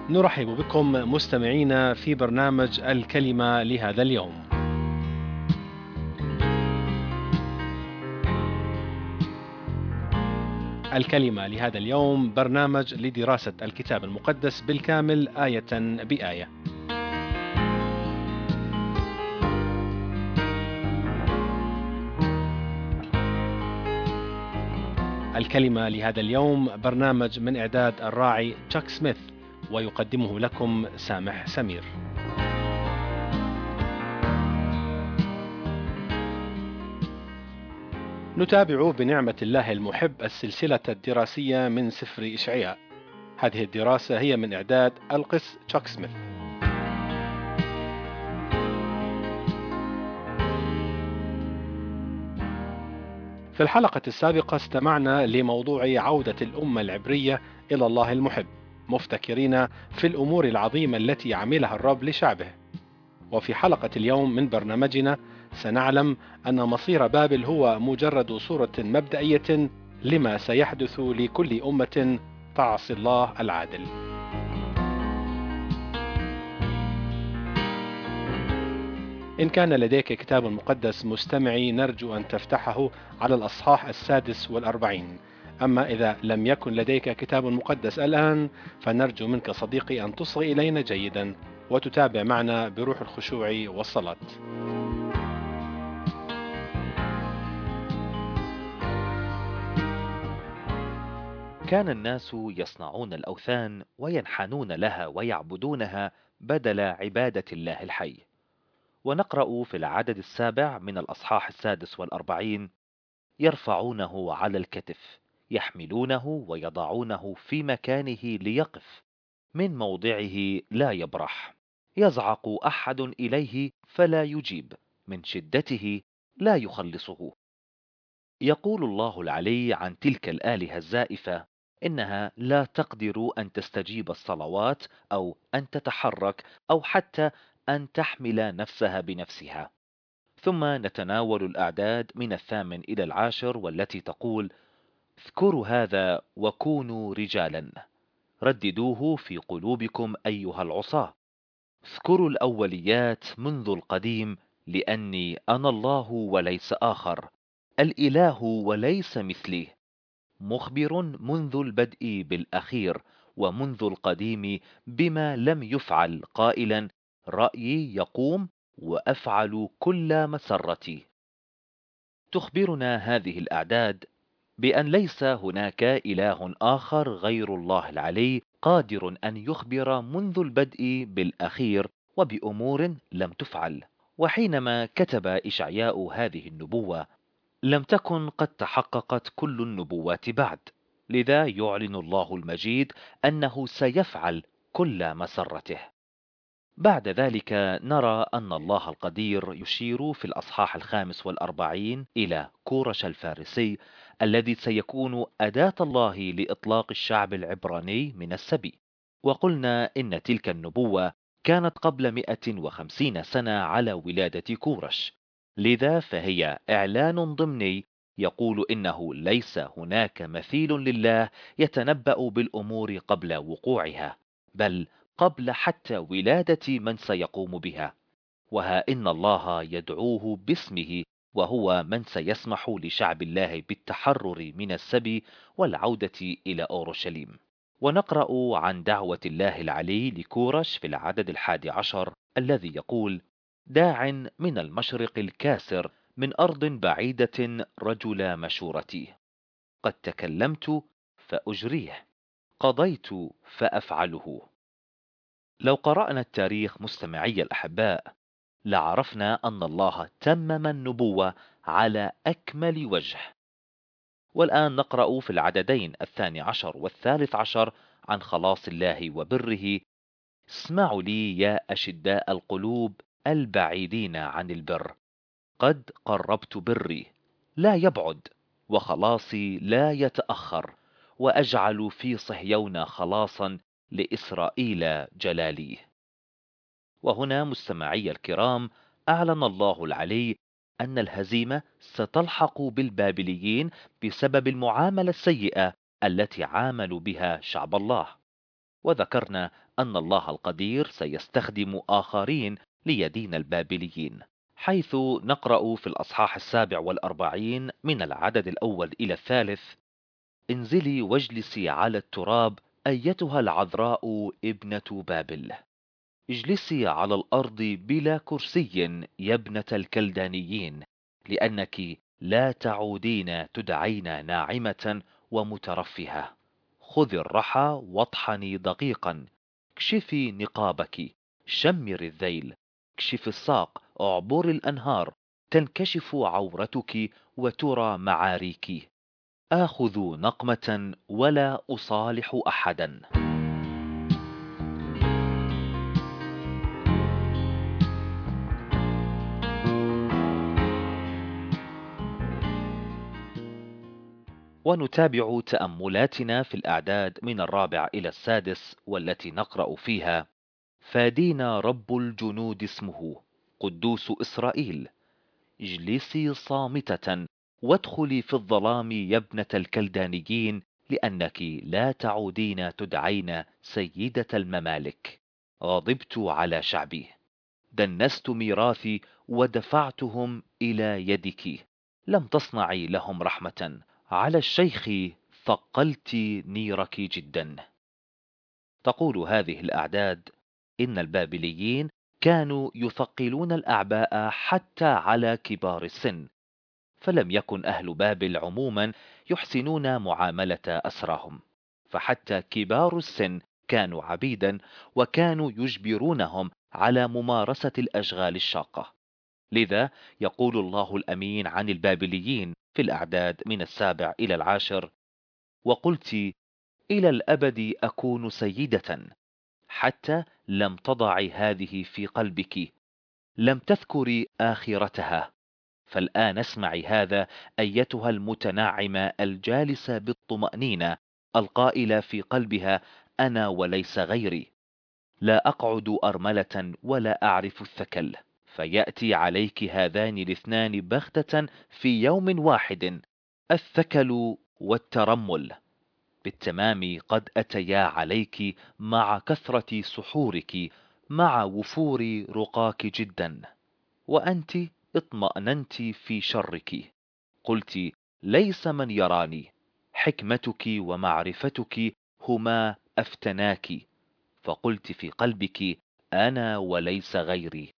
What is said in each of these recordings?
نرحب بكم مستمعينا في برنامج الكلمة لهذا اليوم. الكلمة لهذا اليوم برنامج لدراسة الكتاب المقدس بالكامل آية بآية. الكلمة لهذا اليوم برنامج من إعداد الراعي تشاك سميث، ويقدمه لكم سامح سمير. نتابع بنعمة الله المحب السلسلة الدراسية من سفر إشعياء. هذه الدراسة هي من إعداد القس تشاك سميث. في الحلقة السابقة استمعنا لموضوع عودة الأمة العبرية إلى الله المحب، مفتكرين في الأمور العظيمة التي عملها الرب لشعبه. وفي حلقة اليوم من برنامجنا سنعلم أن مصير بابل هو مجرد صورة مبدئية لما سيحدث لكل أمة تعصي الله العادل. إن كان لديك كتاب مقدس مستمعي، نرجو أن تفتحه على الأصحاح 46. أما إذا لم يكن لديك كتاب مقدس الآن، فنرجو منك صديقي أن تصغي إلينا جيدا وتتابع معنا بروح الخشوع والصلاة. كان الناس يصنعون الأوثان وينحنون لها ويعبدونها بدل عبادة الله الحي. ونقرأ في العدد 7 من الأصحاح 46: يرفعونه على الكتف، يحملونه ويضعونه في مكانه ليقف، من موضعه لا يبرح. يزعق أحد إليه فلا يجيب، من شدته لا يخلصه. يقول الله العلي عن تلك الآلهة الزائفة إنها لا تقدر أن تستجيب الصلوات أو أن تتحرك أو حتى أن تحمل نفسها بنفسها. ثم نتناول الأعداد من 8 إلى 10 والتي تقول: اذكروا هذا وكونوا رجالا، رددوه في قلوبكم أيها العصاة، اذكروا الأوليات منذ القديم، لأني أنا الله وليس آخر، الإله وليس مثلي، مخبر منذ البدء بالأخير، ومنذ القديم بما لم يفعل، قائلا: رأيي يقوم وأفعل كل مسرتي. تخبرنا هذه الأعداد بأن ليس هناك إله آخر غير الله العلي قادر أن يخبر منذ البدء بالأخير وبأمور لم تفعل. وحينما كتب إشعياء هذه النبوة لم تكن قد تحققت كل النبوات بعد، لذا يعلن الله المجيد أنه سيفعل كل مسرته. بعد ذلك نرى أن الله القدير يشير في الأصحاح 45 إلى كورش الفارسي الذي سيكون أداة الله لإطلاق الشعب العبراني من السبي. وقلنا إن تلك النبوة كانت قبل 150 سنة على ولادة كورش، لذا فهي إعلان ضمني يقول إنه ليس هناك مثيل لله يتنبأ بالأمور قبل وقوعها، بل قبل حتى ولادة من سيقوم بها. وها إن الله يدعوه باسمه، وهو من سيسمح لشعب الله بالتحرر من السبي والعودة إلى أورشليم. ونقرأ عن دعوة الله العلي لكورش في العدد 11 الذي يقول: داع من المشرق الكاسر، من أرض بعيدة رجل مشورتي، قد تكلمت فأجريه، قضيت فأفعله. لو قرأنا التاريخ مستمعي الأحباء لعرفنا أن الله تمم النبوة على أكمل وجه. والآن نقرأ في العددين 12 و13 عن خلاص الله وبره: اسمعوا لي يا أشداء القلوب البعيدين عن البر، قد قربت بري لا يبعد، وخلاصي لا يتأخر، وأجعل في صهيون خلاصا لإسرائيل جلالي. وهنا مستمعي الكرام أعلن الله العلي أن الهزيمة ستلحق بالبابليين بسبب المعاملة السيئة التي عاملوا بها شعب الله. وذكرنا أن الله القدير سيستخدم آخرين ليدين البابليين، حيث نقرأ في الأصحاح 47 من العدد الأول إلى الثالث: انزلي واجلسي على التراب أيتها العذراء ابنة بابل، اجلسي على الأرض بلا كرسي يا ابنة الكلدانيين، لأنك لا تعودين تدعين ناعمة ومترفهة. خذي الرحى واطحني دقيقا، اكشفي نقابك، شمر الذيل، اكشفي الساق، اعبري الأنهار، تنكشف عورتك وترى معاريك. آخذ نقمة ولا أصالح أحدا. ونتابع تأملاتنا في الأعداد من الرابع إلى السادس، والتي نقرأ فيها: فادينا رب الجنود اسمه، قدوس إسرائيل، اجلسي صامتة وادخلي في الظلام يا ابنة الكلدانيين، لأنك لا تعودين تدعين سيدة الممالك. غضبت على شعبي، دنست ميراثي ودفعتهم إلى يدك. لم تصنعي لهم رحمة، على الشيخ ثقلت نيرك جدا. تقول هذه الأعداد إن البابليين كانوا يثقلون الأعباء حتى على كبار السن، فلم يكن أهل بابل عموما يحسنون معاملة أسراهم، فحتى كبار السن كانوا عبيدا، وكانوا يجبرونهم على ممارسة الأشغال الشاقة. لذا يقول الله الأمين عن البابليين في الأعداد من السابع إلى العاشر: وقلت إلى الأبد أكون سيدة، حتى لم تضعي هذه في قلبك، لم تذكري آخرتها. فالآن اسمعي هذا أيتها المتنعمة الجالسة بالطمأنينة، القائلة في قلبها: أنا وليس غيري، لا أقعد أرملة ولا أعرف الثكل. فيأتي عليك هذان الاثنان بغتة في يوم واحد، الثكل والترمل، بالتمام قد أتيا عليك مع كثرة سحورك، مع وفور رقاك جدا. وأنت اطمأننت في شرك، قلت: ليس من يراني، حكمتك ومعرفتك هما أفتناك. فقلت في قلبك: أنا وليس غيري.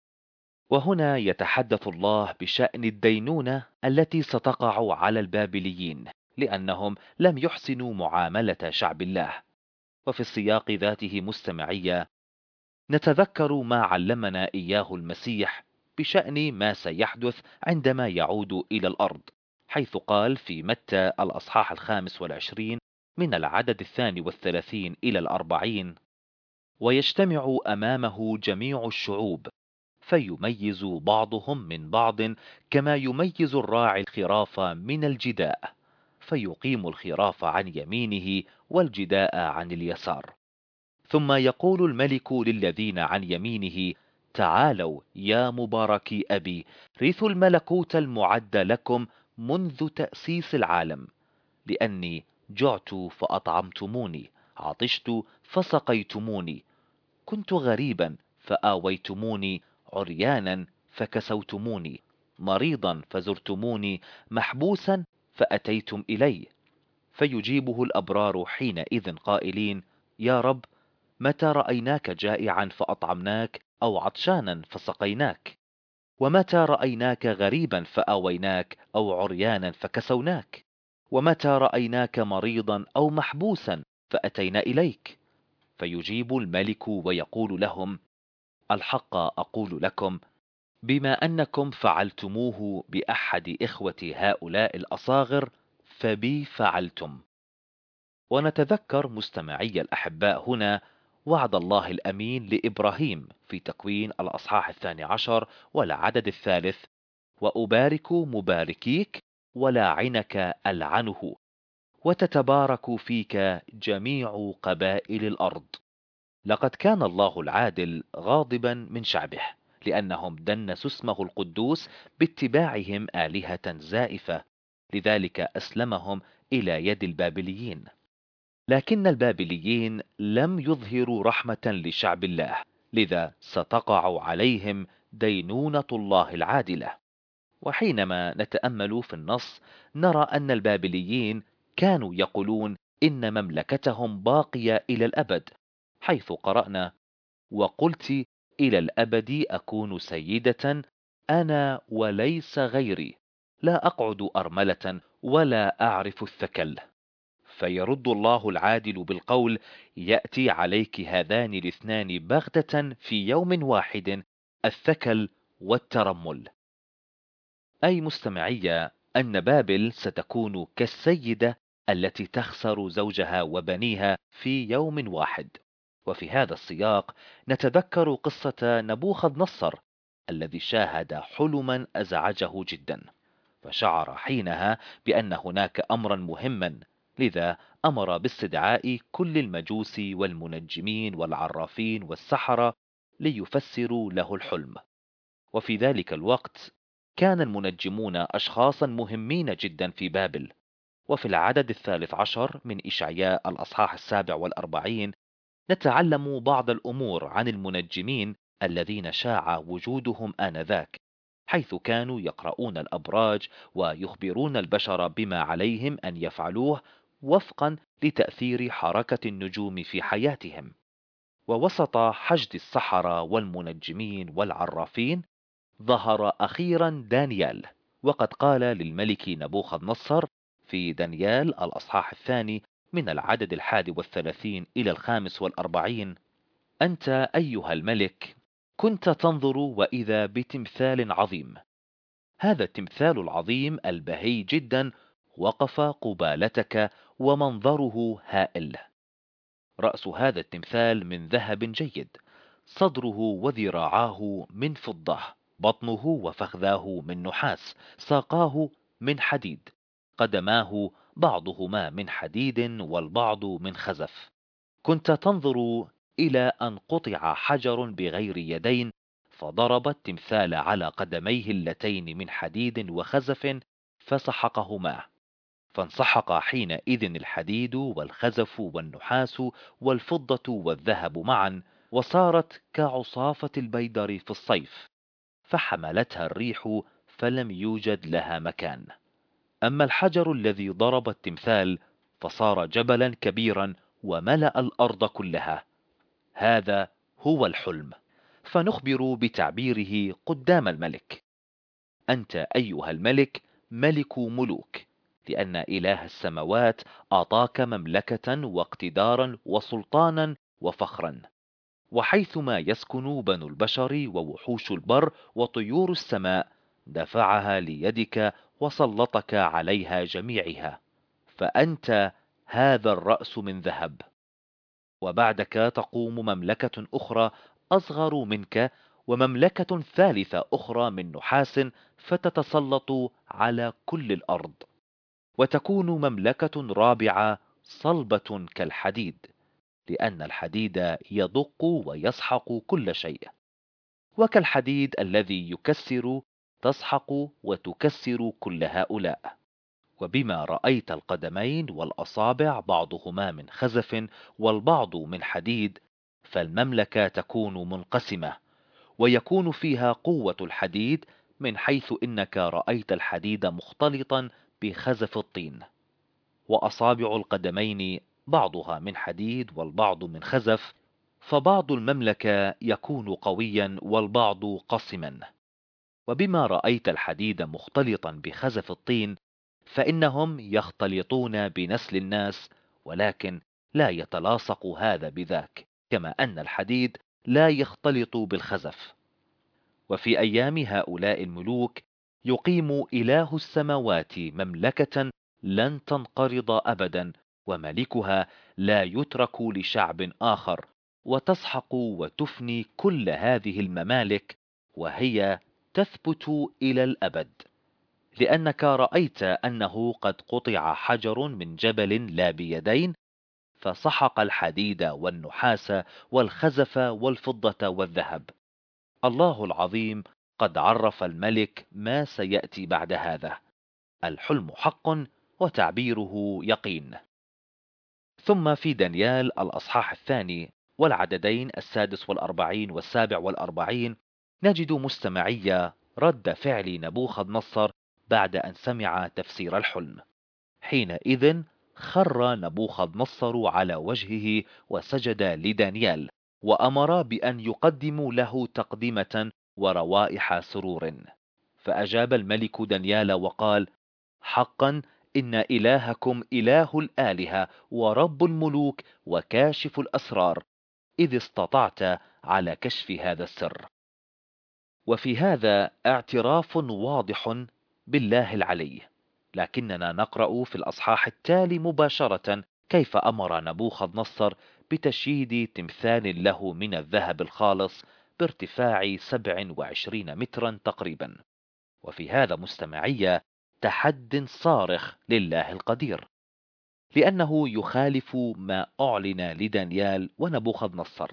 وهنا يتحدث الله بشأن الدينونة التي ستقع على البابليين، لأنهم لم يحسنوا معاملة شعب الله. وفي السياق ذاته مستمعية، نتذكر ما علمنا إياه المسيح بشأن ما سيحدث عندما يعود إلى الأرض، حيث قال في متى الأصحاح 25 من العدد 32 إلى 40: ويجتمع أمامه جميع الشعوب، فيميز بعضهم من بعض كما يميز الراعي الخراف من الجداء، فيقيم الخراف عن يمينه والجداء عن اليسار. ثم يقول الملك للذين عن يمينه: تعالوا يا مباركي أبي، رثوا الملكوت المعد لكم منذ تأسيس العالم، لأني جعت فأطعمتموني، عطشت فسقيتموني، كنت غريبا فآويتموني، عريانا فكسوتموني، مريضا فزرتموني، محبوسا فأتيتم إلي. فيجيبه الأبرار حينئذ قائلين: يا رب، متى رأيناك جائعا فأطعمناك، أو عطشانا فسقيناك؟ ومتى رأيناك غريبا فآويناك، أو عريانا فكسوناك؟ ومتى رأيناك مريضا أو محبوسا فأتينا إليك؟ فيجيب الملك ويقول لهم: الحق أقول لكم، بما أنكم فعلتموه بأحد إخوة هؤلاء الأصاغر فبي فعلتم. ونتذكر مستمعي الأحباء هنا وعد الله الأمين لإبراهيم في تكوين الأصحاح 12 والعدد 3: وأبارك مباركيك، ولاعنك ألعنه، وتتبارك فيك جميع قبائل الأرض. لقد كان الله العادل غاضبا من شعبه، لأنهم دنسوا اسمه القدوس باتباعهم آلهة زائفة، لذلك أسلمهم إلى يد البابليين. لكن البابليين لم يظهروا رحمة لشعب الله، لذا ستقع عليهم دينونة الله العادلة. وحينما نتأمل في النص نرى أن البابليين كانوا يقولون إن مملكتهم باقية إلى الأبد، حيث قرأنا: وقلت إلى الأبد أكون سيدة أنا وليس غيري، لا أقعد أرملة ولا أعرف الثكل. فيرد الله العادل بالقول: يأتي عليك هذان الاثنان بغتة في يوم واحد، الثكل والترمل. أي مستمعية أن بابل ستكون كالسيدة التي تخسر زوجها وبنيها في يوم واحد. وفي هذا السياق نتذكر قصة نبوخذ نصر الذي شاهد حلما أزعجه جدا، فشعر حينها بأن هناك أمرا مهما، لذا أمر باستدعاء كل المجوس والمنجمين والعرافين والسحرة ليفسروا له الحلم. وفي ذلك الوقت كان المنجمون أشخاصا مهمين جدا في بابل. وفي العدد 13 من إشعياء الأصحاح 47 نتعلم بعض الأمور عن المنجمين الذين شاع وجودهم آنذاك، حيث كانوا يقرؤون الأبراج ويخبرون البشر بما عليهم أن يفعلوه وفقا لتأثير حركة النجوم في حياتهم. ووسط حشد السحرة والمنجمين والعرافين ظهر أخيرا دانيال، وقد قال للملك نبوخذ نصر في دانيال الأصحاح 2 من العدد 31 إلى 45: أنت أيها الملك كنت تنظر وإذا بتمثال عظيم. هذا التمثال العظيم البهي جدا وقف قبالتك ومنظره هائل. رأس هذا التمثال من ذهب جيد، صدره وذراعاه من فضة، بطنه وفخذاه من نحاس، ساقاه من حديد، قدماه بعضهما من حديد والبعض من خزف. كنت تنظر إلى أن قطع حجر بغير يدين، فضرب التمثال على قدميه اللتين من حديد وخزف فسحقهما، فانسحق حينئذ الحديد والخزف والنحاس والفضة والذهب معا، وصارت كعصافة البيدر في الصيف، فحملتها الريح فلم يوجد لها مكان. أما الحجر الذي ضرب التمثال فصار جبلا كبيرا وملأ الأرض كلها. هذا هو الحلم، فنخبر بتعبيره قدام الملك: أنت أيها الملك ملك ملوك، لأن إله السماوات أعطاك مملكة واقتدارا وسلطانا وفخرا. وحيثما يسكن بنو البشر ووحوش البر وطيور السماء دفعها ليدك وسلطك عليها جميعها، فأنت هذا الرأس من ذهب. وبعدك تقوم مملكة أخرى أصغر منك، ومملكة ثالثة أخرى من نحاس، فتتسلط على كل الأرض. وتكون مملكة رابعة صلبة كالحديد، لأن الحديد يدق ويسحق كل شيء، وكالحديد الذي يكسر تسحق وتكسر كل هؤلاء. وبما رأيت القدمين والأصابع بعضهما من خزف والبعض من حديد، فالمملكة تكون منقسمة، ويكون فيها قوة الحديد، من حيث إنك رأيت الحديد مختلطا بخزف الطين. وأصابع القدمين بعضها من حديد والبعض من خزف، فبعض المملكة يكون قويا والبعض قصما. وبما رأيت الحديد مختلطا بخزف الطين، فإنهم يختلطون بنسل الناس، ولكن لا يتلاصق هذا بذاك، كما أن الحديد لا يختلط بالخزف. وفي أيام هؤلاء الملوك يقيم إله السماوات مملكة لن تنقرض أبدا، وملكها لا يترك لشعب آخر، وتسحق وتفني كل هذه الممالك، وهي تثبت إلى الأبد. لأنك رأيت أنه قد قطع حجر من جبل لا بيدين، فسحق الحديد والنحاس والخزف والفضة والذهب. الله العظيم قد عرف الملك ما سيأتي بعد هذا. الحلم حق وتعبيره يقين. ثم في دانيال الأصحاح الثاني والعددين 46 و47 نجد مستمعية رد فعل نبوخذ نصر بعد أن سمع تفسير الحلم. حينئذ خر نبوخذ نصر على وجهه وسجد لدانيال، وأمر بأن يقدموا له تقدمة وروائح سرور. فأجاب الملك دانيال وقال: حقا إن إلهكم إله الآلهة ورب الملوك وكاشف الأسرار، إذ استطعت على كشف هذا السر. وفي هذا اعتراف واضح بالله العلي. لكننا نقرأ في الأصحاح التالي مباشرة كيف أمر نبوخذ نصر بتشييد تمثال له من الذهب الخالص بارتفاع 27 مترا تقريبا. وفي هذا مستمعية تحد صارخ لله القدير، لأنه يخالف ما أعلن لدانيال ونبوخذ نصر.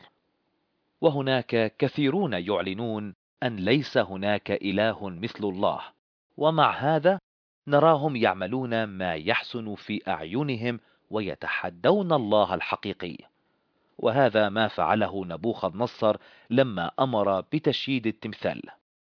وهناك كثيرون يعلنون أن ليس هناك إله مثل الله، ومع هذا نراهم يعملون ما يحسن في أعينهم ويتحدون الله الحقيقي. وهذا ما فعله نبوخذ نصر لما أمر بتشييد التمثال.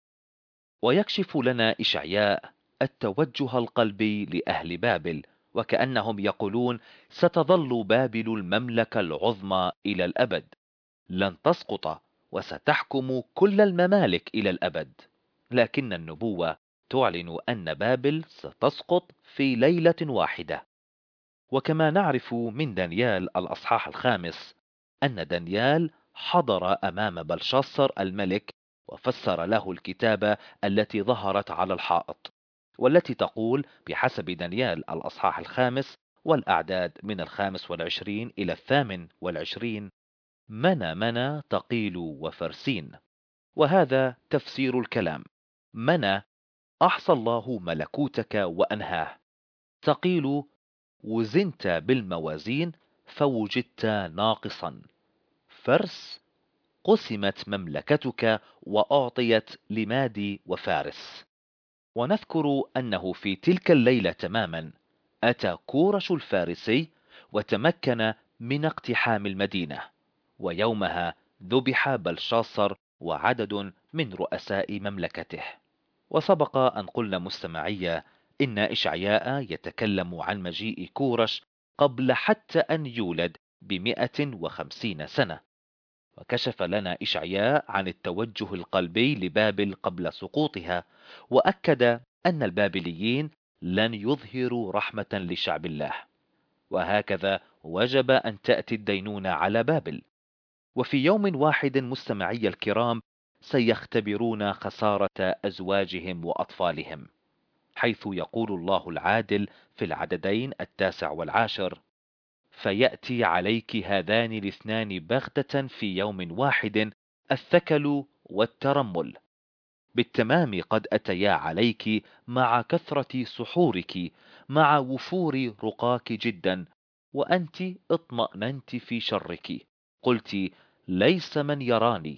ويكشف لنا إشعياء التوجه القلبي لأهل بابل، وكأنهم يقولون: ستظل بابل المملكة العظمى إلى الأبد، لن تسقط، وستحكم كل الممالك إلى الأبد. لكن النبوة تعلن أن بابل ستسقط في ليلة واحدة. وكما نعرف من دانيال الأصحاح الخامس أن دانيال حضر أمام بلشاصر الملك وفسر له الكتابة التي ظهرت على الحائط، والتي تقول بحسب دانيال الأصحاح الخامس والأعداد من 25 إلى 28: منى منى تقيل وفرسين. وهذا تفسير الكلام. منى: أحصى الله ملكوتك وأنهاه. تقيل: وزنت بالموازين فوجدت ناقصا. فرس: قسمت مملكتك وأعطيت لمادي وفارس. ونذكر أنه في تلك الليلة تماما أتى كورش الفارسي وتمكن من اقتحام المدينة، ويومها ذبح بلشاصر وعدد من رؤساء مملكته. وسبق أن قلنا مستمعية إن إشعياء يتكلم عن مجيء كورش قبل حتى أن يولد ب150 سنة. وكشف لنا إشعياء عن التوجه القلبي لبابل قبل سقوطها، وأكد أن البابليين لن يظهروا رحمة لشعب الله، وهكذا وجب أن تأتي الدينونة على بابل. وفي يوم واحد مستمعي الكرام سيختبرون خسارة أزواجهم وأطفالهم، حيث يقول الله العادل في العددين 9 و10: فيأتي عليك هذان الاثنان بغتة في يوم واحد، الثكل والترمل، بالتمام قد أتيا عليك مع كثرة سحورك، مع وفور رقاك جدا، وأنت اطمأننت في شرك، قلت: ليس من يراني.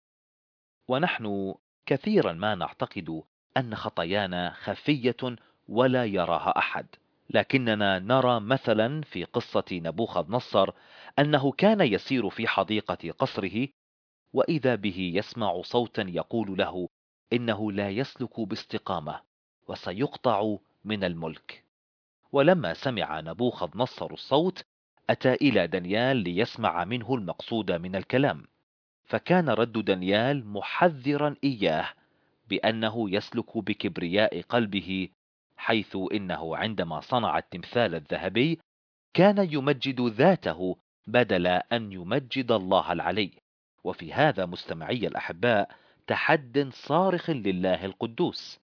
ونحن كثيرا ما نعتقد أن خطايانا خفية ولا يراها أحد، لكننا نرى مثلا في قصة نبوخذ نصر أنه كان يسير في حديقة قصره، وإذا به يسمع صوتا يقول له إنه لا يسلك باستقامة وسيقطع من الملك. ولما سمع نبوخذ نصر الصوت أتى إلى دانيال ليسمع منه المقصود من الكلام، فكان رد دانيال محذرا إياه بأنه يسلك بكبرياء قلبه، حيث إنه عندما صنع التمثال الذهبي كان يمجد ذاته بدل أن يمجد الله العلي. وفي هذا مستمعي الأحباء تحد صارخ لله القدوس.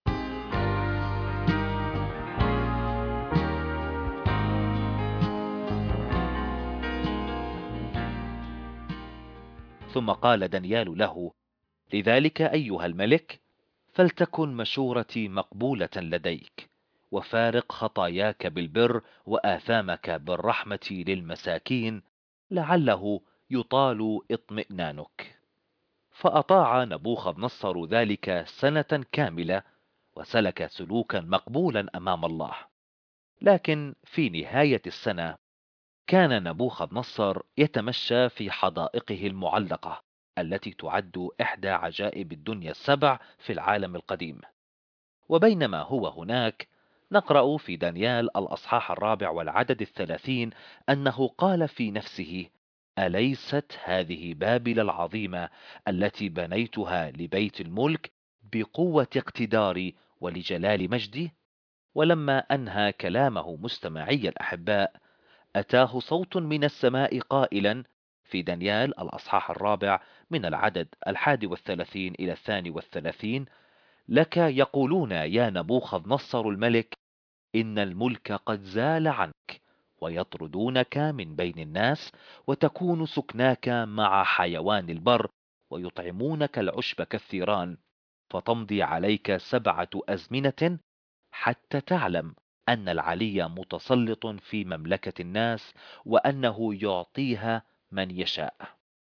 ثم قال دانيال له: لذلك أيها الملك، فلتكن مشورتي مقبولة لديك، وفارق خطاياك بالبر وآثامك بالرحمة للمساكين، لعله يطال اطمئنانك. فأطاع نبوخذ نصر ذلك سنة كاملة، وسلك سلوكا مقبولا أمام الله. لكن في نهاية السنة كان نبوخذ نصر يتمشى في حدائقه المعلقة التي تعد إحدى عجائب الدنيا السبع في العالم القديم. وبينما هو هناك، نقرأ في دانيال الأصحاح 34 أنه قال في نفسه: أليست هذه بابل العظيمة التي بنيتها لبيت الملك بقوة اقتداري ولجلال مجدي؟ ولما أنهى كلامه مستمعي الأحباء، أتاه صوت من السماء قائلا في دانيال الأصحاح 4 من العدد 31 إلى 32: لك يقولون يا نبوخذ نصر الملك، إن الملك قد زال عنك، ويطردونك من بين الناس، وتكون سكناك مع حيوان البر، ويطعمونك العشب كالثيران، فتمضي عليك 7 أزمنة، حتى تعلم أن العلي متسلط في مملكة الناس، وأنه يعطيها من يشاء.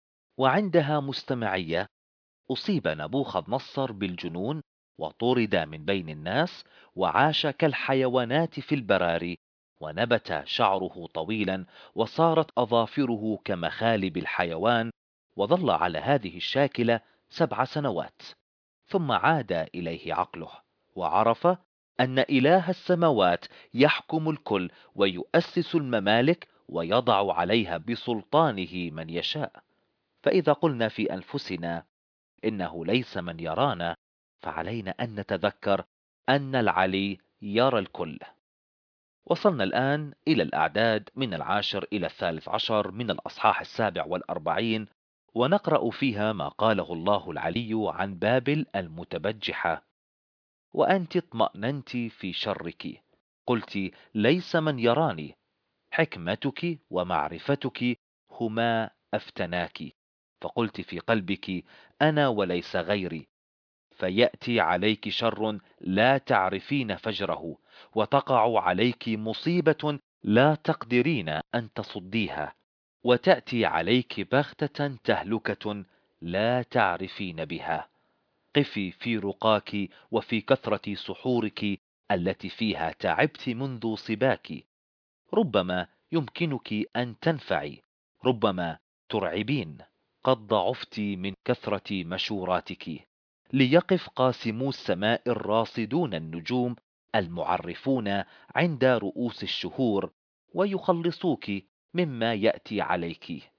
وعندها مستمعية، أصيب نبوخذ نصر بالجنون، وطرد من بين الناس، وعاش كالحيوانات في البراري، ونبت شعره طويلا، وصارت أظافره كمخالب الحيوان، وظل على هذه الشاكلة 7 سنوات. ثم عاد إليه عقله، وعرف أن إله السماوات يحكم الكل، ويؤسس الممالك، ويضع عليها بسلطانه من يشاء. فإذا قلنا في أنفسنا إنه ليس من يرانا، فعلينا أن نتذكر أن العلي يرى الكل. وصلنا الآن إلى الأعداد من 10 إلى 13 من الأصحاح 47، ونقرأ فيها ما قاله الله العلي عن بابل المتبجحة: وأنت اطمأننت في شرك، قلت ليس من يراني، حكمتك ومعرفتك هما أفتناك، فقلت في قلبك أنا وليس غيري، فيأتي عليك شر لا تعرفين فجره، وتقع عليك مصيبة لا تقدرين أن تصديها، وتأتي عليك بغتة تهلكة لا تعرفين بها. قفي في رقاك وفي كثرة سحورك التي فيها تعبت منذ صباك، ربما يمكنك أن تنفعي، ربما ترعبين، قد ضعفت من كثرة مشوراتك. ليقف قاسمو السماء الراصدون النجوم المعرفون عند رؤوس الشهور، ويخلصوك مما يأتي عليك.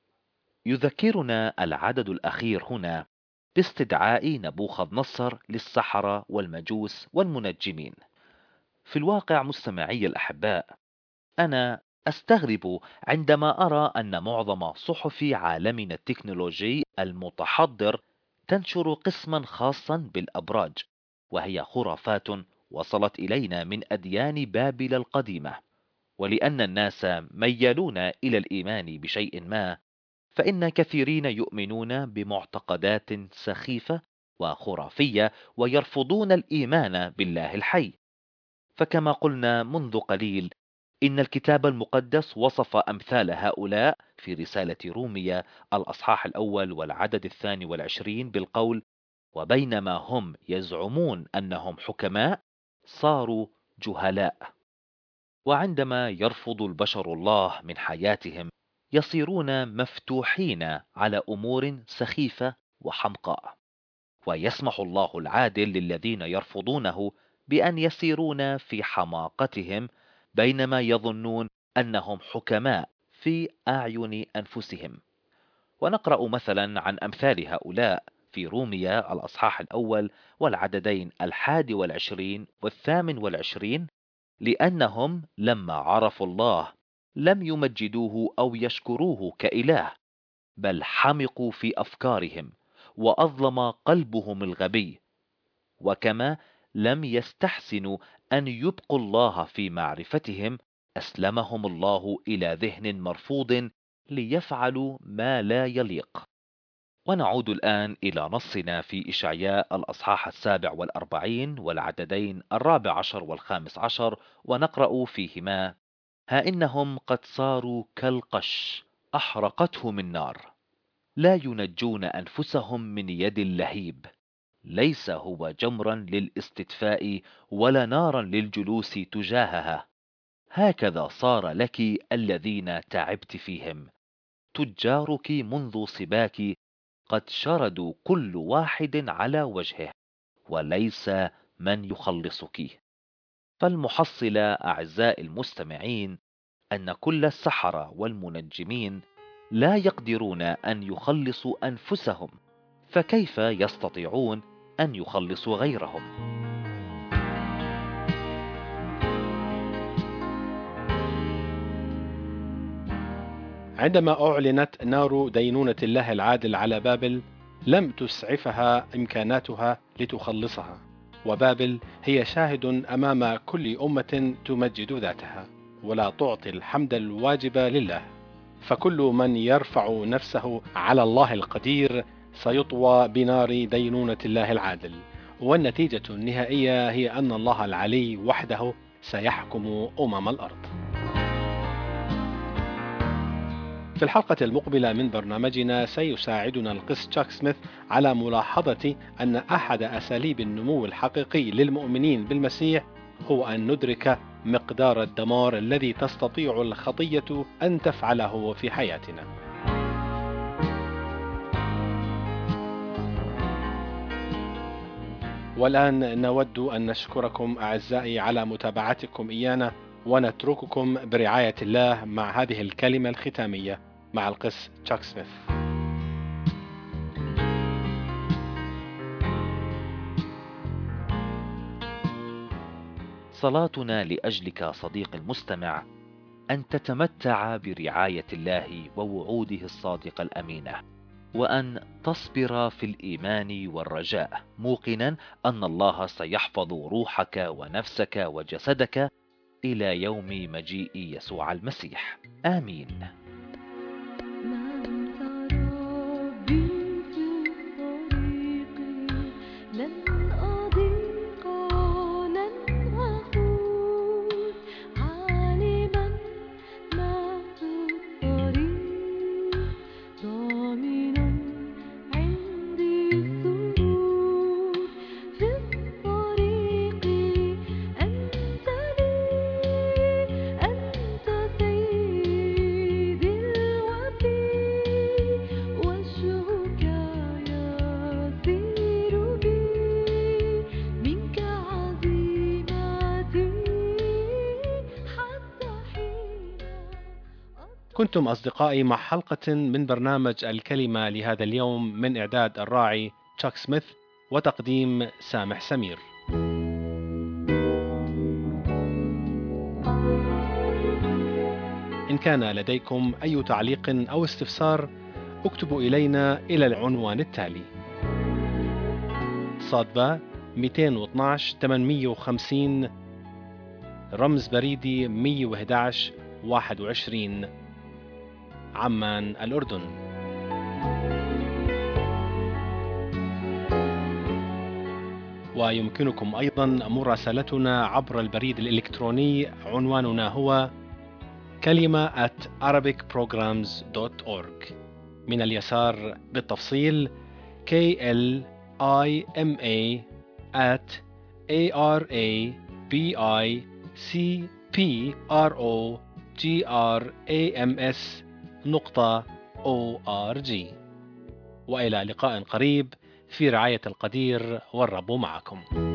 يذكرنا العدد الأخير هنا باستدعاء نبوخذ نصر للسحرة والمجوس والمنجمين. في الواقع مستمعي الأحباء، أنا أستغرب عندما أرى أن معظم صحف عالمنا التكنولوجي المتحضر تنشر قسما خاصا بالأبراج، وهي خرافات وصلت إلينا من أديان بابل القديمة. ولأن الناس ميالون إلى الإيمان بشيء ما، فإن كثيرين يؤمنون بمعتقدات سخيفة وخرافية، ويرفضون الإيمان بالله الحي. فكما قلنا منذ قليل، إن الكتاب المقدس وصف أمثال هؤلاء في رسالة رومية الأصحاح 1 والعدد 22 بالقول: وبينما هم يزعمون أنهم حكماء، صاروا جهلاء. وعندما يرفض البشر الله من حياتهم، يصيرون مفتوحين على أمور سخيفة وحمقاء، ويسمح الله العادل للذين يرفضونه بأن يسيرون في حماقتهم، بينما يظنون أنهم حكماء في أعين أنفسهم. ونقرأ مثلا عن أمثال هؤلاء في روميا الأصحاح 1 والعددين 21 و28: لأنهم لما عرفوا الله لم يمجدوه أو يشكروه كإله، بل حمقوا في أفكارهم، وأظلم قلبهم الغبي، وكما لم يستحسنوا أن يبقوا الله في معرفتهم، أسلمهم الله إلى ذهن مرفوض ليفعلوا ما لا يليق. ونعود الآن إلى نصنا في إشعياء الأصحاح 47 والعددين 14 و15، ونقرأ فيهما: ها إنهم قد صاروا كالقش أحرقته من نار، لا ينجون أنفسهم من يد اللهيب، ليس هو جمرا للاستدفاء ولا نارا للجلوس تجاهها. هكذا صار لك الذين تعبت فيهم، تجارك منذ صباك قد شردوا كل واحد على وجهه، وليس من يخلصك. فالمحصلة أعزائي المستمعين أن كل السحرة والمنجمين لا يقدرون أن يخلصوا أنفسهم، فكيف يستطيعون أن يخلصوا غيرهم؟ عندما أعلنت نار دينونة الله العادل على بابل، لم تسعفها إمكاناتها لتخلصها، وبابل هي شاهد أمام كل أمة تمجد ذاتها ولا تعطي الحمد الواجب لله. فكل من يرفع نفسه على الله القدير سيطوى بنار دينونة الله العادل، والنتيجة النهائية هي أن الله العلي وحده سيحكم الأرض. في الحلقة المقبلة من برنامجنا سيساعدنا القس تشاك سميث على ملاحظة أن أحد أساليب النمو الحقيقي للمؤمنين بالمسيح هو أن ندرك مقدار الدمار الذي تستطيع الخطية أن تفعله في حياتنا. والآن نود أن نشكركم أعزائي على متابعتكم إيانا، ونترككم برعاية الله مع هذه الكلمة الختامية مع القس تشاك سميث. صلاتنا لأجلك صديقي المستمع أن تتمتع برعاية الله ووعوده الصادقة الأمينة، وأن تصبر في الإيمان والرجاء، موقنا أن الله سيحفظ روحك ونفسك وجسدك إلى يوم مجيء يسوع المسيح. آمين. ما أنت ربي في الطريق، لن أضيق لن أخوف، عالما ما في الطريق، ضامن عندي السرور في الطريق. أنت لي، أنت سيدي الوفي، وجهك يسير بي، منك عزيمتي حتى حين كنتم أصدقائي مع حلقة من برنامج الكلمة لهذا اليوم، من إعداد الراعي تشاك سميث وتقديم سامح سمير. إن كان لديكم أي تعليق أو استفسار اكتبوا إلينا إلى العنوان التالي: صادبة 212 850 رمز بريدي 111 21 عمان الأردن. ويمكنكم أيضا مراسلتنا عبر البريد الإلكتروني، عنواننا هو كلمة @arabicprograms.org. من اليسار بالتفصيل KLIMA@arabicprograms.org. وإلى لقاء قريب في رعاية القدير، والرب معكم.